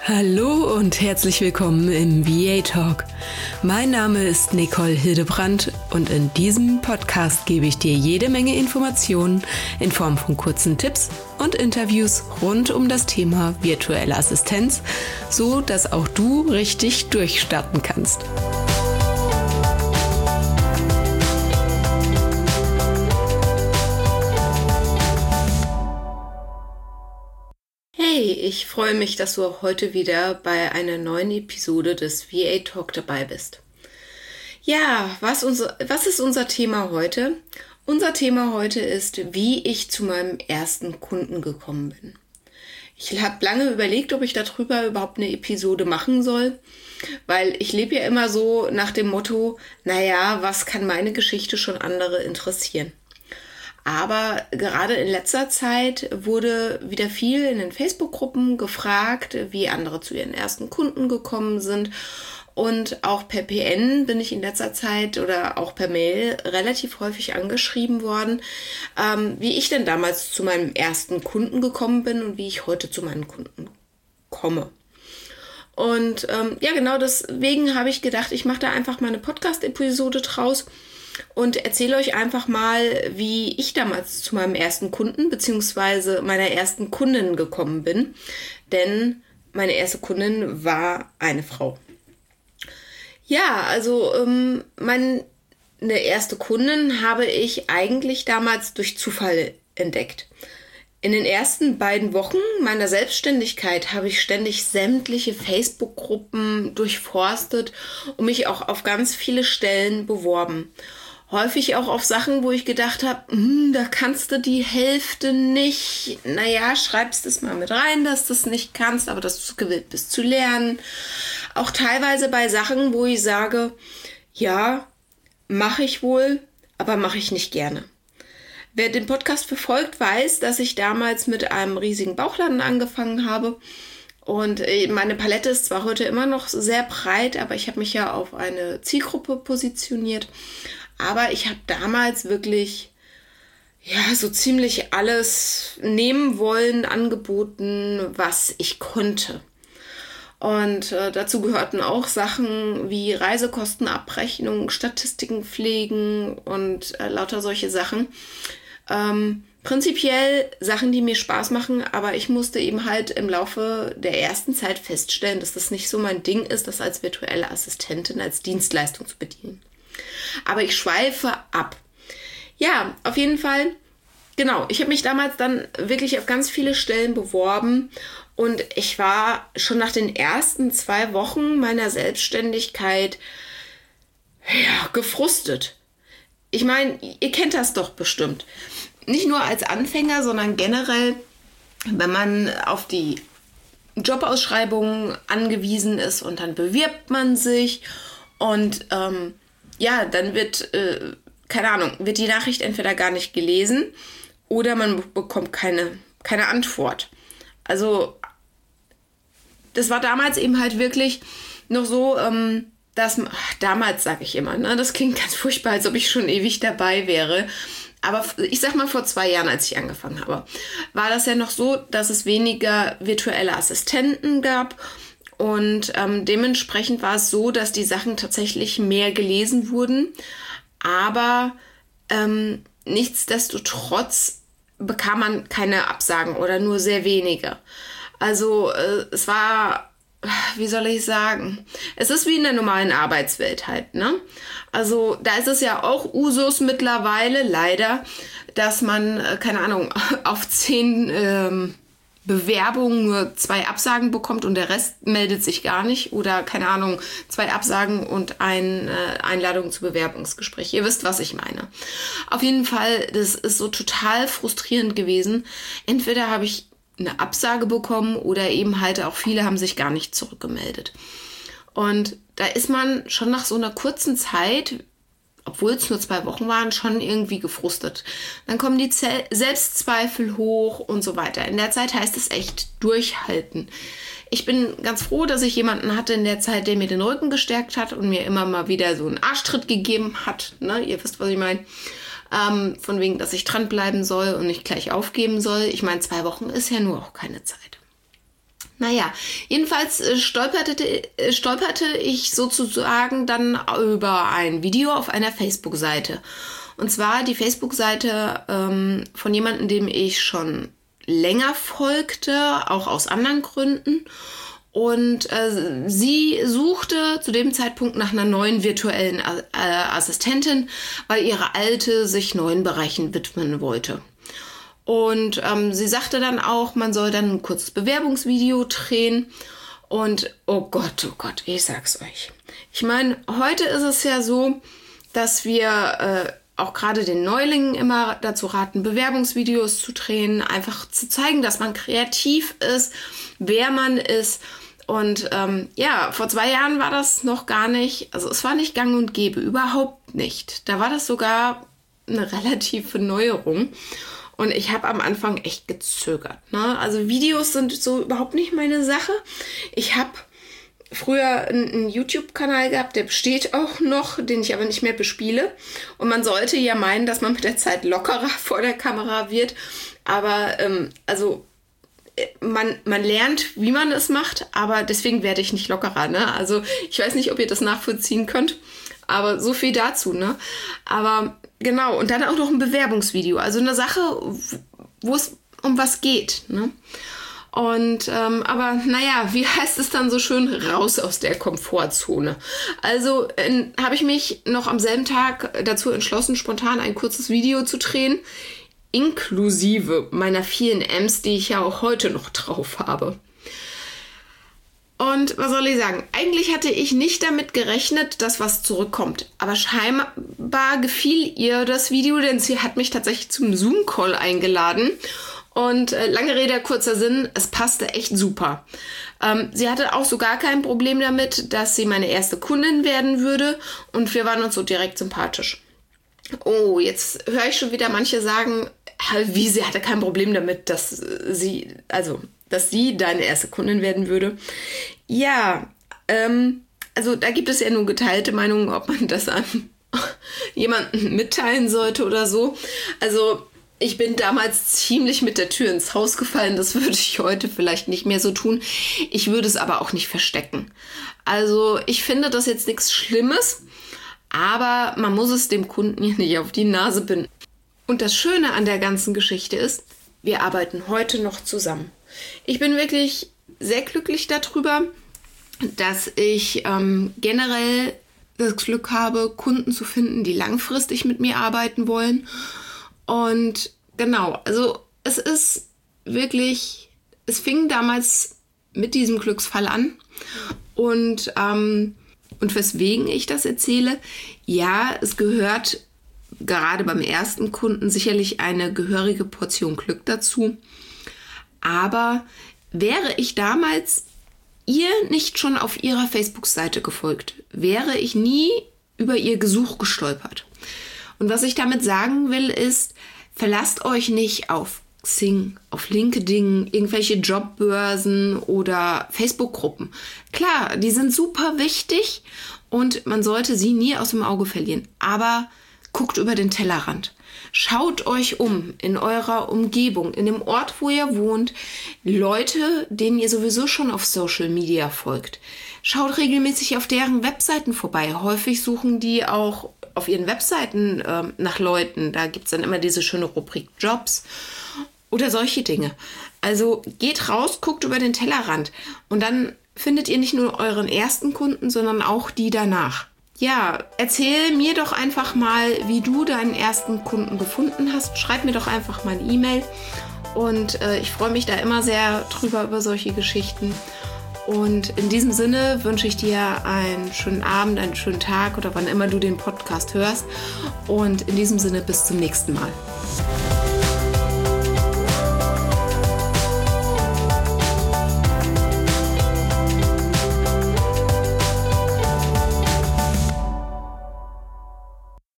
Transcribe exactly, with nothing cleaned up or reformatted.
Hallo und herzlich willkommen im V A Talk. Mein Name ist Nicole Hildebrandt und in diesem Podcast gebe ich dir jede Menge Informationen in Form von kurzen Tipps und Interviews rund um das Thema virtuelle Assistenz, so dass auch du richtig durchstarten kannst. Hey, ich freue mich, dass du auch heute wieder bei einer neuen Episode des V A Talk dabei bist. Ja, was, unser, was ist unser Thema heute? Unser Thema heute ist, wie ich zu meinem ersten Kunden gekommen bin. Ich habe lange überlegt, ob ich darüber überhaupt eine Episode machen soll, weil ich lebe ja immer so nach dem Motto, naja, was kann meine Geschichte schon andere interessieren? Aber gerade in letzter Zeit wurde wieder viel in den Facebook-Gruppen gefragt, wie andere zu ihren ersten Kunden gekommen sind. Und auch per P N bin ich in letzter Zeit oder auch per Mail relativ häufig angeschrieben worden, ähm, wie ich denn damals zu meinem ersten Kunden gekommen bin und wie ich heute zu meinen Kunden komme. Und ähm, ja, genau deswegen habe ich gedacht, ich mache da einfach mal eine Podcast-Episode draus und erzähle euch einfach mal, wie ich damals zu meinem ersten Kunden bzw. meiner ersten Kundin gekommen bin. Denn meine erste Kundin war eine Frau. Ja, also ähm, meine erste Kundin habe ich eigentlich damals durch Zufall entdeckt. In den ersten beiden Wochen meiner Selbstständigkeit habe ich ständig sämtliche Facebook-Gruppen durchforstet und mich auch auf ganz viele Stellen beworben. Häufig auch auf Sachen, wo ich gedacht habe, hm, da kannst du die Hälfte nicht. Naja, schreibst es mal mit rein, dass du es nicht kannst, aber dass du gewillt bist zu lernen. Auch teilweise bei Sachen, wo ich sage, ja, mache ich wohl, aber mache ich nicht gerne. Wer den Podcast verfolgt, weiß, dass ich damals mit einem riesigen Bauchladen angefangen habe. Und meine Palette ist zwar heute immer noch sehr breit, aber ich habe mich ja auf eine Zielgruppe positioniert. Aber ich habe damals wirklich ja so ziemlich alles nehmen wollen, angeboten, was ich konnte. Und äh, dazu gehörten auch Sachen wie Reisekostenabrechnung, Statistiken pflegen und äh, lauter solche Sachen. Ähm, prinzipiell Sachen, die mir Spaß machen, aber ich musste eben halt im Laufe der ersten Zeit feststellen, dass das nicht so mein Ding ist, das als virtuelle Assistentin, als Dienstleistung zu bedienen. Aber ich schweife ab. Ja, auf jeden Fall, genau, ich habe mich damals dann wirklich auf ganz viele Stellen beworben und ich war schon nach den ersten zwei Wochen meiner Selbstständigkeit ja, gefrustet. Ich meine, ihr kennt das doch bestimmt. Nicht nur als Anfänger, sondern generell, wenn man auf die Jobausschreibungen angewiesen ist und dann bewirbt man sich und ähm, ja, dann wird, äh, keine Ahnung, wird die Nachricht entweder gar nicht gelesen oder man bekommt keine, keine Antwort. Also das war damals eben halt wirklich noch so, ähm, dass, ach, damals sage ich immer, ne, das klingt ganz furchtbar, als ob ich schon ewig dabei wäre. Aber ich sag mal, vor zwei Jahren, als ich angefangen habe, war das ja noch so, dass es weniger virtuelle Assistenten gab. Und ähm, dementsprechend war es so, dass die Sachen tatsächlich mehr gelesen wurden. Aber ähm, nichtsdestotrotz bekam man keine Absagen oder nur sehr wenige. Also äh, es war, wie soll ich sagen, es ist wie in der normalen Arbeitswelt halt, ne? Also da ist es ja auch Usus mittlerweile, leider, dass man, äh, keine Ahnung, auf zehn ähm, Bewerbungen nur zwei Absagen bekommt und der Rest meldet sich gar nicht oder, keine Ahnung, zwei Absagen und eine äh, Einladung zu Bewerbungsgespräch. Ihr wisst, was ich meine. Auf jeden Fall, das ist so total frustrierend gewesen. Entweder habe ich eine Absage bekommen oder eben halt auch viele haben sich gar nicht zurückgemeldet. Und da ist man schon nach so einer kurzen Zeit, obwohl es nur zwei Wochen waren, schon irgendwie gefrustet. Dann kommen die Ze- Selbstzweifel hoch und so weiter. In der Zeit heißt es echt durchhalten. Ich bin ganz froh, dass ich jemanden hatte in der Zeit, der mir den Rücken gestärkt hat und mir immer mal wieder so einen Arschtritt gegeben hat. Ne? Ihr wisst, was ich meine. Ähm, von wegen, dass ich dranbleiben soll und nicht gleich aufgeben soll. Ich meine, zwei Wochen ist ja nur auch keine Zeit. Naja, jedenfalls äh, stolperte, äh, stolperte ich sozusagen dann über ein Video auf einer Facebook-Seite. Und zwar die Facebook-Seite ähm, von jemandem, dem ich schon länger folgte, auch aus anderen Gründen. Und äh, sie suchte zu dem Zeitpunkt nach einer neuen virtuellen äh, Assistentin, weil ihre alte sich neuen Bereichen widmen wollte. Und ähm, sie sagte dann auch, man soll dann ein kurzes Bewerbungsvideo drehen. Und oh Gott, oh Gott, ich sag's euch. Ich meine, heute ist es ja so, dass wir äh, auch gerade den Neulingen immer dazu raten, Bewerbungsvideos zu drehen, einfach zu zeigen, dass man kreativ ist, wer man ist. Und ähm, ja, vor zwei Jahren war das noch gar nicht, also es war nicht gang und gäbe, überhaupt nicht. Da war das sogar eine relative Neuerung. Und ich habe am Anfang echt gezögert. Ne? Also Videos sind so überhaupt nicht meine Sache. Ich habe früher einen, einen YouTube-Kanal gehabt, der besteht auch noch, den ich aber nicht mehr bespiele. Und man sollte ja meinen, dass man mit der Zeit lockerer vor der Kamera wird. Aber ähm, also man, man lernt, wie man es macht, aber deswegen werde ich nicht lockerer. Ne? Also ich weiß nicht, ob ihr das nachvollziehen könnt. Aber so viel dazu, ne? Aber genau, und dann auch noch ein Bewerbungsvideo. Also eine Sache, wo es um was geht, ne? Und, ähm, aber naja, wie heißt es dann so schön? Raus aus der Komfortzone. Also äh, habe ich mich noch am selben Tag dazu entschlossen, spontan ein kurzes Video zu drehen, inklusive meiner vielen M's, die ich ja auch heute noch drauf habe. Und was soll ich sagen? Eigentlich hatte ich nicht damit gerechnet, dass was zurückkommt. Aber scheinbar gefiel ihr das Video, denn sie hat mich tatsächlich zum Zoom-Call eingeladen. Und äh, lange Rede, kurzer Sinn, es passte echt super. Ähm, sie hatte auch so gar kein Problem damit, dass sie meine erste Kundin werden würde. Und wir waren uns so direkt sympathisch. Oh, jetzt höre ich schon wieder manche sagen, wie, sie hatte kein Problem damit, dass sie, also... dass sie deine erste Kundin werden würde. Ja, ähm, also da gibt es ja nur geteilte Meinungen, ob man das an jemanden mitteilen sollte oder so. Also ich bin damals ziemlich mit der Tür ins Haus gefallen. Das würde ich heute vielleicht nicht mehr so tun. Ich würde es aber auch nicht verstecken. Also ich finde das jetzt nichts Schlimmes, aber man muss es dem Kunden hier nicht auf die Nase binden. Und das Schöne an der ganzen Geschichte ist, wir arbeiten heute noch zusammen. Ich bin wirklich sehr glücklich darüber, dass ich ähm, generell das Glück habe, Kunden zu finden, die langfristig mit mir arbeiten wollen. Und genau, also es ist wirklich, es fing damals mit diesem Glücksfall an. Und, ähm, und weswegen ich das erzähle, ja, es gehört gerade beim ersten Kunden sicherlich eine gehörige Portion Glück dazu. Aber wäre ich damals ihr nicht schon auf ihrer Facebook-Seite gefolgt, wäre ich nie über ihr Gesuch gestolpert. Und was ich damit sagen will, ist, verlasst euch nicht auf Xing, auf LinkedIn, irgendwelche Jobbörsen oder Facebook-Gruppen. Klar, die sind super wichtig und man sollte sie nie aus dem Auge verlieren. Aber guckt über den Tellerrand. Schaut euch um in eurer Umgebung, in dem Ort, wo ihr wohnt, Leute, denen ihr sowieso schon auf Social Media folgt. Schaut regelmäßig auf deren Webseiten vorbei. Häufig suchen die auch auf ihren Webseiten äh, nach Leuten. Da gibt es dann immer diese schöne Rubrik Jobs oder solche Dinge. Also geht raus, guckt über den Tellerrand und dann findet ihr nicht nur euren ersten Kunden, sondern auch die danach. Ja, erzähl mir doch einfach mal, wie du deinen ersten Kunden gefunden hast. Schreib mir doch einfach mal eine E-Mail und äh, ich freue mich da immer sehr drüber über solche Geschichten. Und in diesem Sinne wünsche ich dir einen schönen Abend, einen schönen Tag oder wann immer du den Podcast hörst. Und in diesem Sinne bis zum nächsten Mal.